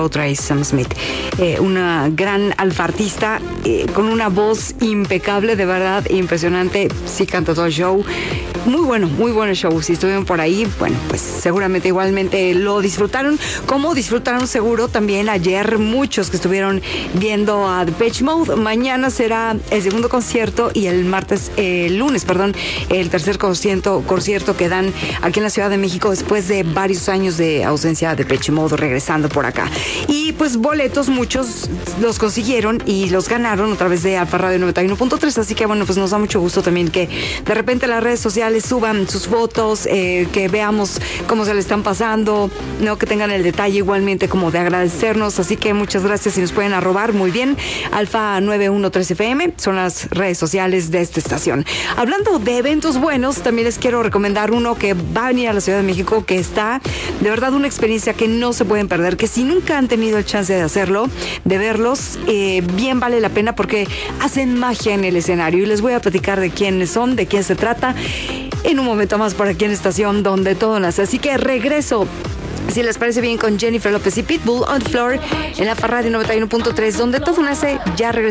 Otra es Sam Smith, una gran alfartista con una voz impecable, de verdad, impresionante. Sí canta todo el show. Muy bueno el show. Si estuvieron por ahí, bueno, pues seguramente igualmente lo disfrutaron, como disfrutaron seguro también ayer muchos que estuvieron viendo a Depeche Mode. Mañana será el segundo concierto y el lunes, el tercer concierto que dan aquí en la Ciudad de México después de varios años de ausencia de Depeche Mode regresando por acá. Y pues boletos muchos los consiguieron y los ganaron a través de Alfa Radio 91.3, así que bueno, pues nos da mucho gusto también que de repente las redes sociales suban sus fotos, que veamos cómo se le están pasando, ¿no? Que tengan el detalle igualmente como de agradecernos, así que muchas gracias. Y nos pueden arrobar muy bien, Alfa 913 FM, son las redes sociales de esta estación. Hablando de eventos buenos, también les quiero recomendar uno que va a venir a la Ciudad de México, que está de verdad una experiencia que no se pueden perder, que si nunca han tenido el chance de hacerlo, de verlos, bien vale la pena porque hacen magia en el escenario, y les voy a platicar de quiénes son, de quién se trata en un momento más por aquí en Estación Donde Todo Nace. Así que regreso, si les parece bien, con Jennifer López y Pitbull, On the Floor en la Radio 91.3, donde todo nace. Ya regresamos.